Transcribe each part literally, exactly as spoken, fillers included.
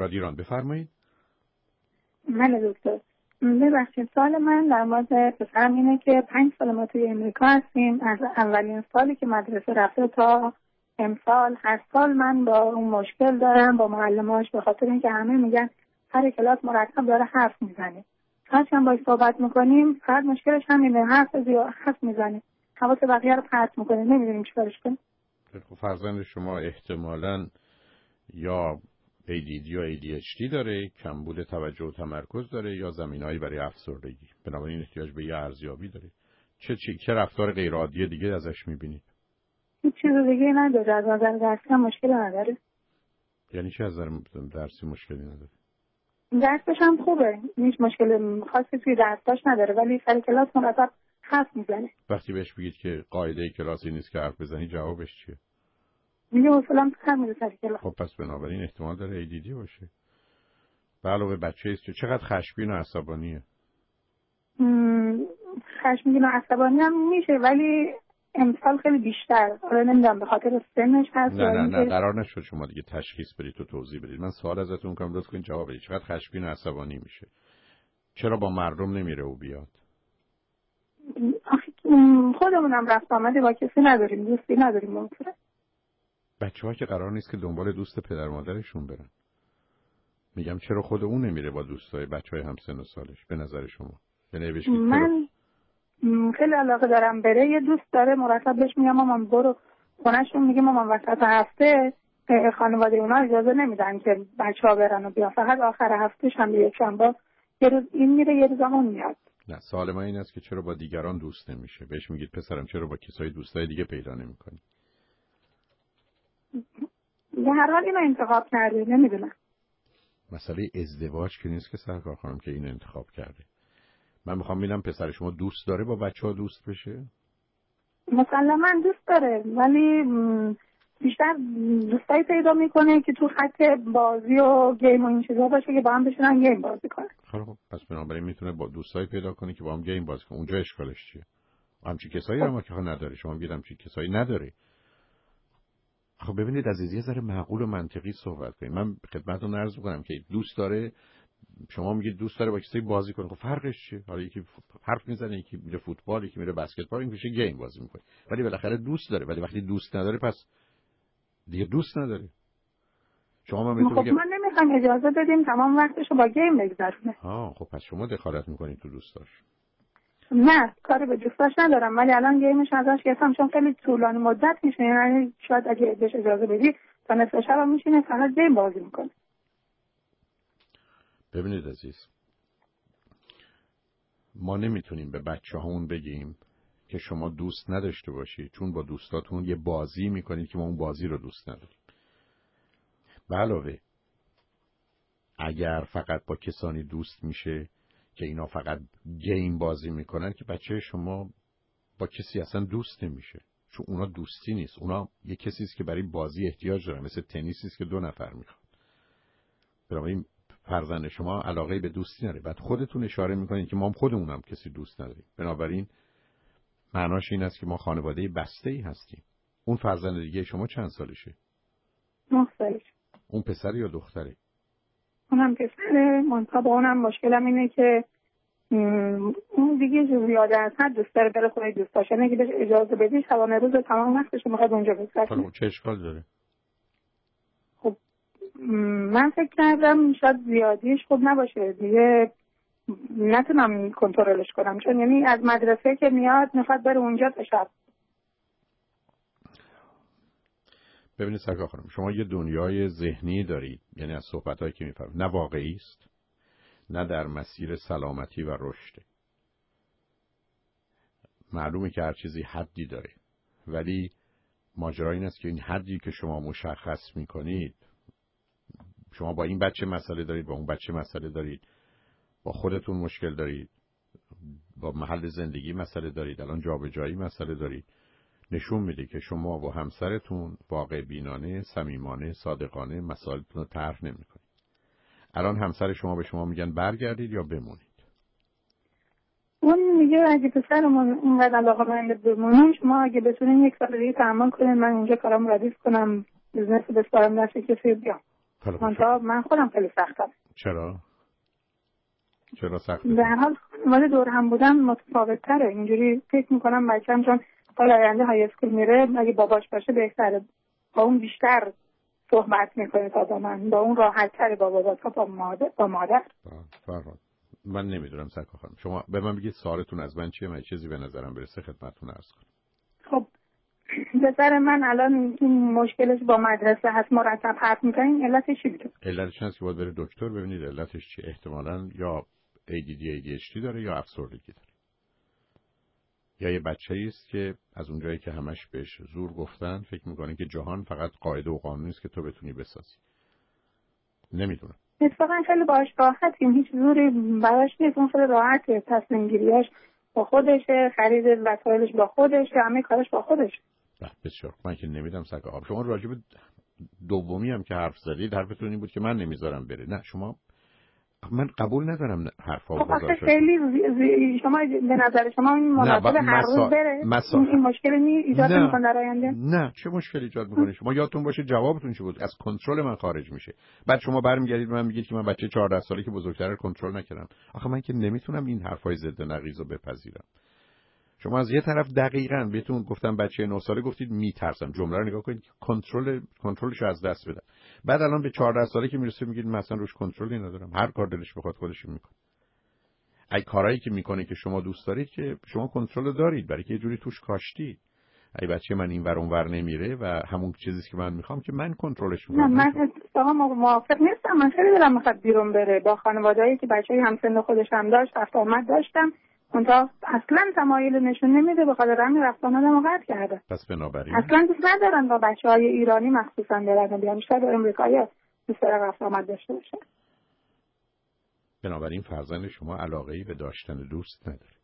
رادیو ایران بفرمایید. من دکتر ببخشید، سوال من در مورد پسرم اینه که پنج سال ما توی امریکا هستیم. از اولین سالی که مدرسه رفته تا امسال هر سال من با اون مشکل دارم با معلماش، به خاطر اینکه همه میگن هر کلاس مرتب داره حرف میزنه. هرچند باهاش صحبت میکنیم فقط مشکلش همینه، حرف زیاد حرف میزنه، حواس بقیه رو پرت میکنه، نمیدونیم چیکارش کنیم. خب فرزند شما احتمالاً یا ای دی دی یا ای دی اچ دی داره، کمبود توجه و تمرکز داره، یا زمینه‌ای برای افسردگی. بنابراین احتیاج به یه ارزیابی داره. چه چی چه رفتار غیر عادی دیگه ازش می‌بینید؟ هیچ چیز دیگه نداره، از نظر درسی هم مشکل نداره. یعنی چه از نظر درسی مشکلی نداره؟ درسش هم خوبه، هیچ مشکل خاصی توی درسش نداره، ولی سر کلاس مرتب حرف میزنه. وقتی بهش بگید که قاعده کلاسی نیست که حرف بزنی، جوابش چیه؟ میگه اصلا کم میره سر کلاس. خب پس بنابراین احتمال داره ای دی دی باشه. به علاوه بچه است که چقدر خشمگین و عصبانیه. خشمگین و عصبانی هم میشه، ولی امسال خیلی بیشتر. حالا نمیدونم به خاطر سنش هست. نه نه نه قرار نشد شما دیگه تشخیص بدید و توضیح بدید. من سوال ازتون کنم لطفاً جواب بدید. چقدر خشمگین و عصبانی میشه؟ چرا با مردم نمیره و بیاد؟ خودمونم رفت آمده با کسی نداریم، دوستی نداریم. ممکنه بچه‌ها که قرار نیست که دنبال دوست پدر مادرشون برن. میگم چرا خود اون نمیره با دوستای بچهای همسن و سالش به نظر شما؟ یعنی بهش من خیلی علاقه دارم بره. یه دوست داره مرتب بهش میگم مامان برو خونه‌شون، میگه مامان وسط هفته خانواده اونا اجازه نمیدن که بچه‌ها برن و بیان، فقط آخر هفتهش هم یک شنبه یه روز این میره یه روز اون میاد. نه سوال من این است که چرا با دیگران دوست نمیشه؟ بهش میگید پسرم چرا با کسای دوستای دیگه پیدا نمی‌کنی؟ به هر حال اینو انتخاب کرده، نمیدونم. مسئله ازدواج که نیست که سرکار خانم که اینو انتخاب کرده. من میخوام ببینم پسر شما دوست داره با بچه‌ها دوست بشه؟ مسلماً دوست داره، ولی بیشتر دوستایی پیدا میکنه که تو خط بازی و گیم و این چیزا باشه که با هم بشونن گیم بازی کنن. خب پس بنابراین میتونه با دوستایی پیدا کنه که با هم گیم بازی کنن. اونجا اشکالش چیه؟ همچین کسایی هم که نداره. شما میگید همچین کسایی نداره. خب ببینید عزیز، یه ذره معقول و منطقی صحبت کنید. من خدمتتون عرض می‌کنم که دوست داره، شما میگید دوست داره با کسایی بازی کنه. خب فرقش چیه؟ حالا یکی حرف میزنه، یکی میره فوتبال، یکی میره بسکتبال، این میشه گیم بازی میکنه. ولی بالاخره دوست داره. ولی وقتی دوست نداره پس دیگه دوست نداره. شما من بهتون خب میگم ما نمیخوایم اجازه بدیم تمام وقتشو با گیم بگذرونه. ها خب پس شما دخالت میکنید تو دوستاش. نه کاری به دوستاش ندارم، ولی الان گیمش ازش گرفتم چون خیلی طولانی مدت میشه، یعنی شاید اگه بهش اجازه بدی تا نصف شب هم میشینه فقط گیم بازی میکنه. ببینید عزیز، ما نمیتونیم به بچه هامون بگیم که شما دوست نداشته باشید چون با دوستاتون یه بازی میکنید که ما اون بازی رو دوست نداریم. به علاوه اگر فقط با کسانی دوست میشه که اینا فقط گیم بازی میکنن که بچه شما با کسی اصلا دوست نمیشه، چون اونا دوستی نیست. اونا یه کسی است که برای بازی احتیاج دارن، مثل تنیسی است که دو نفر میخوان. بنابراین فرزند شما علاقه به دوستی نداره. بعد خودتون اشاره میکنید که ما هم خودمونم کسی دوست نداریم. بنابراین معناش این است که ما خانواده بسته‌ای هستیم. اون فرزند دیگه شما چند سالشه؟ نه سالش. اون پسر یا دختره؟ اونم پسره. منتها با اونم مشکلم اینه که اون دیگه زیاده از حد دوست داره بره خونه دوستاش، یعنی اگه بهش اجازه بدی شبانه روز تمام وقتش میخواد اونجا بگذره. خب چه اشکال داره؟ خب من فکر کردم شاید زیادیش خوب نباشه دیگه، نتونم کنترلش کنم، چون یعنی از مدرسه که میاد میخواد بره اونجا تا شب. ببینید سرکار خانم، شما یه دنیای ذهنی دارید، یعنی از صحبتایی که میفرمایید نه واقعی است، نه در مسیر سلامتی و رشد. معلومه که هر چیزی حدی داره، ولی ماجرا این است که این حدی که شما مشخص میکنید، شما با این بچه مسئله دارید، با اون بچه مسئله دارید، با خودتون مشکل دارید، با محل زندگی مسئله دارید، الان جابجایی مسئله دارید، نشون میده که شما و همسرتون واقع بینانه، صمیمانه، صادقانه مسائلتون رو طرح نمیکنید. الان همسر شما به شما میگن برگردید یا بمونید؟ اون میگه اگه پسرمون اینقدر علاقه مند بمونیم، شما اگه بتونین یک سال دیگه تحمل کنین من اینجا کارم ردیف کنم، بزنس بسپارم دست کسی بیام. منتها من خودم خیلی سختم. چرا؟ چرا سخته؟ در حال ولی دور هم بودم متفاوت تره. اینجوری فکر میکنم بچه‌م چون سال آینده های اسکول میره اگه باباش باشه بهتره، با اون بیشتر صحبت میکنه تا با من، با اون راحت تره با بابا تا با مادر. با مادر فرهاد من نمیدونم سرکار خانم، شما به من بگید سوالتون از من چیه، من چیزی به نظرم برسه خدمتتون عرض کنم. خب پسر من الان این مشکلش با مدرسه هست، مرتب حرف می‌زنه، علتش چی بود؟ علتش هست که باید بره دکتر ببینید علتش چیه. احتمالاً یا ای دی دی ای دی اچ دی داره یا افسردگی داره، یا یه بچه‌ای است که از اونجایی که همش بهش زور گفتن فکر می‌کنه که جهان فقط قاعده و قانونی است که تو بتونی بسازی. نمیدونم. اتفاقا خیلی باهاش راحتیم، هیچ زوری براش نیست، اون خیلی راحته، تصمیم گیریاش با خودشه، خرید وسایلش با خودشه، همه کارش با خودشه. بسیار من که نمیدم سگ آب. شما راجب دومی هم که حرف زدید حرفتون این بود که من نمیذارم بره. نه شما، من قبول ندارم حرفا و گذاشته. خب خیلی زی... زی... شما به نظر شما این مناسب هر روز بره مسا... این مشکلی نی ایجاد نمی‌کنه در آینده؟ نه چه مشکلی ایجاد می‌کنه؟ شما یادتون باشه جوابتون چی بود؟ از کنترل من خارج میشه. بعد شما برمیگردید به من میگید که من بچه چهارده ساله که بزرگتره رو کنترل نکردم. آخه من که نمیتونم این حرفای ضد نقیض رو بپذیرم. شما از یه طرف دقیقاً بهتون گفتم بچه نه ساله گفتید میترسم، جمله رو نگاه کنید کنترل کنترلش از دست بدم. بعد الان به چهارده ساله که میرسه میگید مثلا روش کنترلی ندارم، هر کار دلش بخواد خودش میکنه. ای کارهایی که میکنه که شما دوست دارید که شما کنترل دارید، برای که یه جوری توش کاشتی. ای بچه من این ور اون ور نمیره و همون چیزی که من میخوام که من کنترلش میکنم. نه من واقعا موافق نیستم. من خیلی دلم میخواد بیرون بره، با خانواده‌ای که بچه‌ای همسن خودش هم داشت رفت آمد داشتم، اونجا اصلا تمایل نشون نمیده، به خاطر همین رفت آمدم قطع کرده. پس بنابراین اصلا دوست ندارن با بچه‌های ایرانی مخصوصا برن، بیان بیشتر امریکایی دوست دارن رفت آمد داشته باشه. بنابراین فرزند شما علاقه‌ای به داشتن دوست نداره.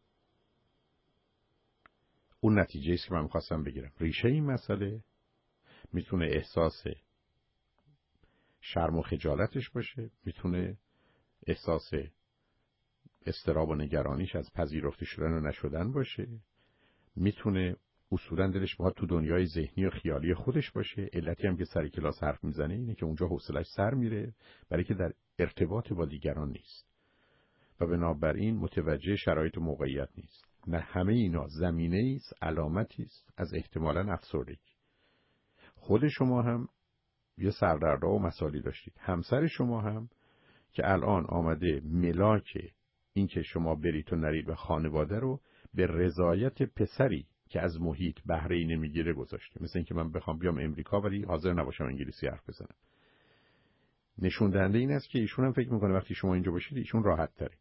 اون نتیجه است که من می‌خواستم بگیرم. ریشه این مسئله میتونه احساس شرم و خجالتش باشه، میتونه احساس اضطراب و نگرانیش از پذیرفته شدن و نشدن باشه، میتونه اصولاً دلش بخواد تو دنیای ذهنی و خیالی خودش باشه. علتی هم که سر کلاس حرف میزنه اینه که اونجا حوصله‌اش سر میره، برای که در ارتباط با دیگران نیست و بنابراین متوجه شرایط و موقعیت نیست. نه همه اینا زمینه‌ای است، علامتی است از احتمالاً افسردگی. خود شما هم یه سردردا و مسائلی داشتید، همسر شما هم که الان آمده ملاک این که شما برید و نرید و خانواده رو به رضایت پسری که از محیط بهره‌ای نمیگیره گذاشته. مثل اینکه من بخوام بیام امریکا ولی حاضر نباشم انگلیسی حرف بزنم. نشون دهنده این است که ایشون هم فکر میکنه وقتی شما اینجا باشید ایشون راحت تره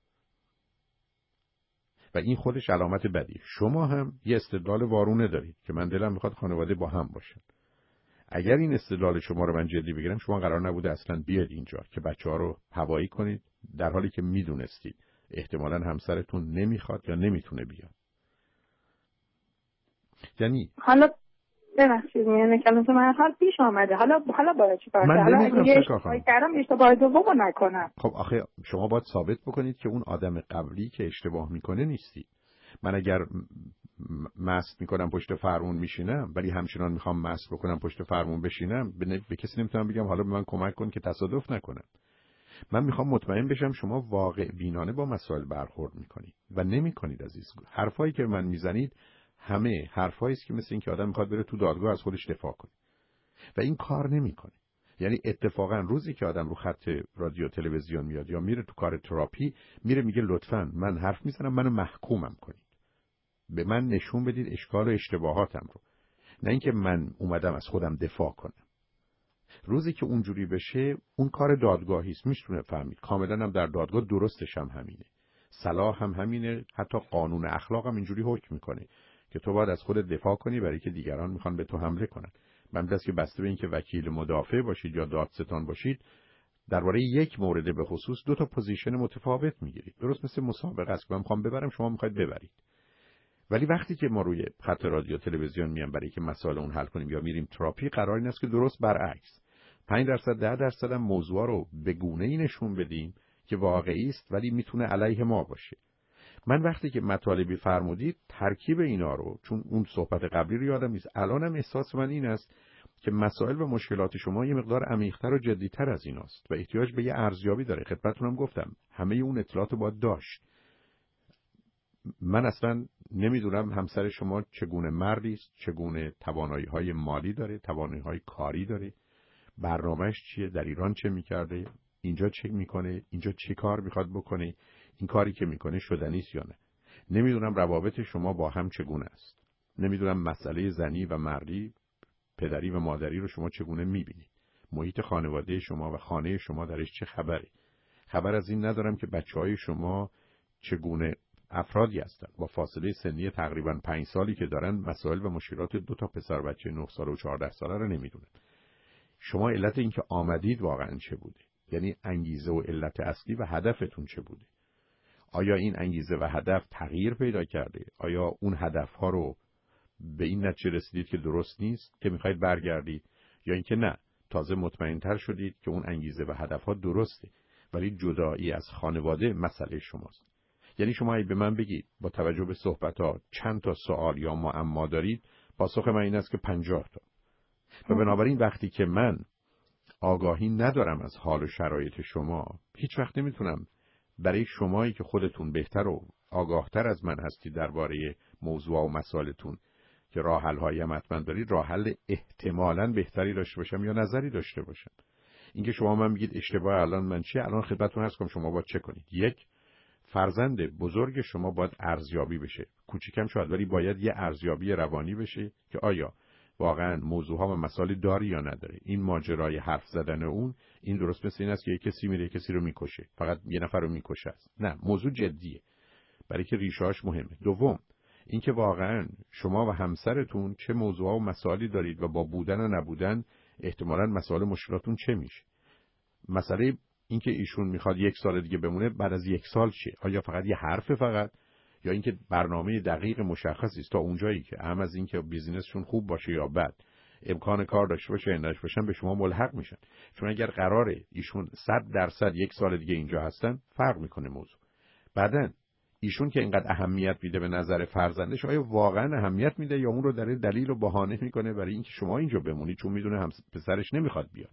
و این خودش علامت بدی. شما هم یه استدلال وارونه دارید که من دلم میخواد خانواده با هم باشن. اگر این استدلال شما رو من جدی بگیرم، شما قرار نبوده اصلا بیاد اینجا که بچه‌ها رو هوایی کنید، در حالی که میدونستید احتمالاً همسرتون نمیخواد یا نمیتونه بیاد. یعنی حالا ببخشید میونه کلمه من حال پیش آمده، حالا حالا باید چیکار کنم؟ حالا اگه اشتباهی کردم اشتباه دومو نکنم. خب آخه شما باید ثابت بکنید که اون آدم قبلی که اشتباه میکنه نیستی. من اگر مست میکنم پشت فرمون میشینم ولی همچنان میخوام مست بکنم پشت فرمون بشینم، به, به کسی نمیتونم بگم حالا به من کمک کن که تصادف نکنم. من میخوام مطمئن بشم شما واقع بینانه با مسائل برخورد میکنید و نمیکنید عزیز. حرفایی که من میزنید همه حرفایی است که مثل این که آدم میخواد بره تو دادگاه از خودش دفاع کنه و این کار نمیکنه. یعنی اتفاقا روزی که آدم رو خط رادیو تلویزیون میاد یا میره تو کار تراپی، میره میگه لطفاً من حرف میزنم منو محکومم کنید، به من نشون بدید اشکال و اشتباهاتم رو، نه اینکه من اومدم از خودم دفاع کنم. روزی که اونجوری بشه اون کار دادگاهی است، میتونه فهمید کاملا هم در دادگاه درستش هم همینه، صلاح هم همینه، حتی قانون اخلاق هم اینجوری حکم میکنه که تو باید از خودت دفاع کنی برای که دیگران میخوان به تو حمله کنن. من دست که بسته به این که وکیل مدافع باشید یا دادستان باشید درباره یک مورد به خصوص دو تا پوزیشن متفاوت میگیرید. درست مثل مسابقه است، من میخوام ببرم شما میخواید ببرید. ولی وقتی که ما روی خط رادیو تلویزیون میام برای که مسائل اون حل کنیم یا میریم تراپی، قرار این است که درست برعکس پنج درصد ده درصد هم موضوع رو به گونه‌ای نشون بدیم که واقعی است ولی میتونه علیه ما باشه. من وقتی که مطالبی فرمودید ترکیب اینا رو، چون اون صحبت قبلی رو یادم نیست، الانم احساس من این است که مسائل و مشکلات شما یه مقدار عمیق‌تر و جدی‌تر از ایناست و احتیاج به یه ارزیابی داره. خدمتتونم گفتم همه اون اطلاعات رو باید داشت. من اصلا نمیدونم همسر شما چگونه مردی است، چگونه توانایی‌های مالی داره، توانایی‌های کاری داره، برنامه‌اش چیه، در ایران چه می‌کرده، اینجا چه می‌کنه، اینجا چه کار می‌خواد بکنه، این کاری که می‌کنه شدنی است یا نه. نمیدونم روابط شما با هم چگونه است. نمیدونم مسئله زنی و مردی، پدری و مادری رو شما چگونه می‌بینید. محیط خانواده شما و خانه شما درش چه خبره. خبر از این ندارم که بچه‌های شما چگونه افرادی هستند با فاصله سنی تقریباً پنج سالی که دارن مسائل و مشکلات دو تا پسر بچه نه ساله و چهارده ساله رو نمیدونن. شما علت این که آمدید واقعاً چه بوده؟ یعنی انگیزه و علت اصلی و هدفتون چه بوده؟ آیا این انگیزه و هدف تغییر پیدا کرده؟ آیا اون هدف‌ها رو به این نتیجه رسیدید که درست نیست که می‌خواید برگردید، یا اینکه نه تازه مطمئن‌تر شدید که اون انگیزه و هدف‌ها درسته ولی جدایی از خانواده مسئله شماست؟ یعنی شما اگه به من بگید با توجه به صحبت‌ها چند تا سوال یا معما دارید، پاسخ من این است که پنجاه تا. و بنابراین وقتی که من آگاهی ندارم از حال و شرایط شما، هیچ وقت نمیتونم برای شمایی که خودتون بهتر و آگاهتر از من هستید درباره موضوع و مسائلتون که راه حل‌هایی هم حتما دارید، راه حل احتمالاً بهتری داشته باشم یا نظری داشته باشم. اینکه شما من میگید اشتباه الان من چیه، الان خدمتتون هست کنم شما باید چه کنید. یک، فرزند بزرگ شما باید ارزیابی بشه. کوچیکم شاید ولی باید یه ارزیابی روانی بشه که آیا واقعا موضوعها و مسائل داری یا نداره. این ماجرای حرف زدن اون این درست مثل این است که یک کسی میره یک کسی رو میکشه، فقط یه نفر رو میکشه است. نه، موضوع جدیه برای که ریشه‌اش مهمه. دوم، اینکه واقعا شما و همسرتون چه موضوعها و مسائلی دارید و با بودن و نبودن احتمالاً مسائل مشکلاتون چه میشه. مسئله اینکه ایشون میخواد یک سال دیگه بمونه، بعد از یک سال چیه؟ آیا فقط یه حرفه فقط، یا اینکه برنامه دقیق مشخصی است تا اونجایی که هم از اینکه بیزینسشون خوب باشه یا بد، امکان کار داشته باشه یا نداشته باشن، به شما ملحق میشن. چون اگر قراره ایشون صد درصد یک سال دیگه اینجا هستن، فرق میکنه موضوع. بعدن ایشون که اینقدر اهمیت میده به نظر فرزندش، آیا واقعا اهمیت میده یا اون رو در دلیل و بهانه میکنه برای اینکه شما اینجا بمونید چون میدونه هم پسرش نمیخواد بیاد.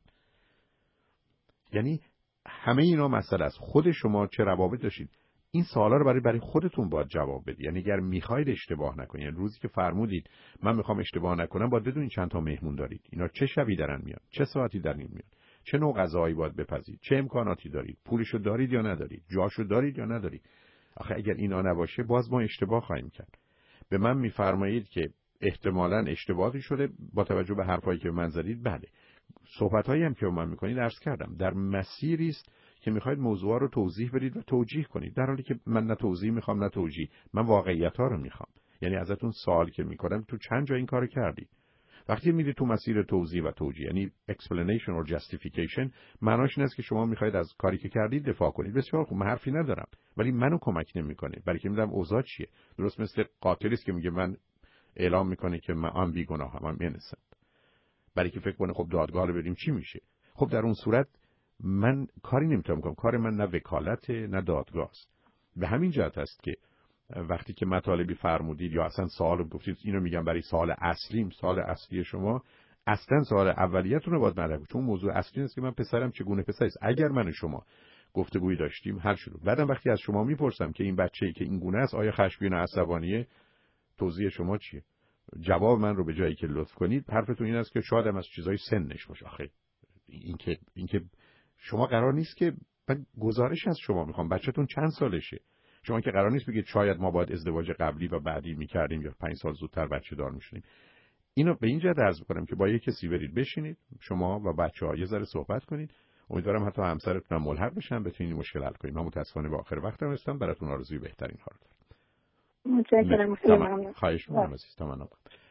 یعنی همه اینا مسئله است. خود شما چه روابط داشتید؟ این سوالا رو برای برای خودتون باید جواب بدید. یعنی اگر میخواید اشتباه نکنید، یعنی روزی که فرمودید من میخوام اشتباه نکنم، باید بدونید چند تا مهمون دارید، اینا چه شبی دارن میان، چه ساعتی دارن میان، چه نوع غذایی باید بپزید، چه امکاناتی دارید، پولشو دارید یا ندارید، جاشو دارید یا ندارید. آخه اگر اینا نباشه باز ما اشتباه خواهیم کرد. به من میفرمایید که احتمالاً اشتباهی شده با توجه به حرفایی که من زدید. بله، صحبتایی هم که من میکنید عرض کردم در مسیری است که میخواید موضوعا رو توضیح بدید و توجیه کنید، در حالی که من نه توضیح میخوام نه توجیه، من واقعیت‌ها رو میخوام. یعنی ازتون سوال که میکنم تو چند جا این کارو کردید. وقتی میرید تو مسیر توضیح و توجیه، یعنی explanation or justification، معناش این است که شما میخواید از کاری که کردید دفاع کنید. بسیار خوب، من حرفی ندارم، ولی منو کمک نمیکنه، برای که میدونم اوضاع چیه. درست مثل قاتلی است که میگه من اعلام میکنه که من بیگناهم، من innocent، برای که فکر کنه خب دادگاه رو بریم چی میشه. خب در اون صورت من کاری نمیتونم کنم. کار من نه وکالت نه دادگاه است. به همین جهت است که وقتی که مطالبی فرمودید یا اصلا سوال گفتید، اینو میگم برای سوال اصلیم، سوال اصلی شما اصلا سوال اولیتون رو باید مطرح کنید، چون موضوع اصلی است که من پسرم چگونه پسری است. اگر من و شما گفتگویی داشتیم حل شد. بعدم وقتی از شما میپرسم که این بچه‌ای که این گونه است آیا خشمگین و عصبانیه، توضیح شما چیه؟ جواب من رو به جایی که لطف کنید، حرفتون این است که شاید هم از چیزای سنش باشه. آخه اینکه اینکه شما قرار نیست که من گزارش از شما میخوام، بچه‌تون چند سالشه؟ شما که قرار نیست بگید شاید ما باید ازدواج قبلی و بعدی میکردیم یا پنج سال زودتر بچه دار میشدیم. اینو به این جهت عرض میکنم که با یک کسی برید بشینید شما و بچه‌ها یه ذره صحبت کنید. امیدوارم حتی همسرتون هم ملحق بشن بتونید مشکل حل کنید. من متاسفانه به آخر وقتم رسیدم، براتون آرزوی بهترین ها رو دارم. متشکرم. خیلی ممنون. خواهش می‌کنم عزیز. تمام.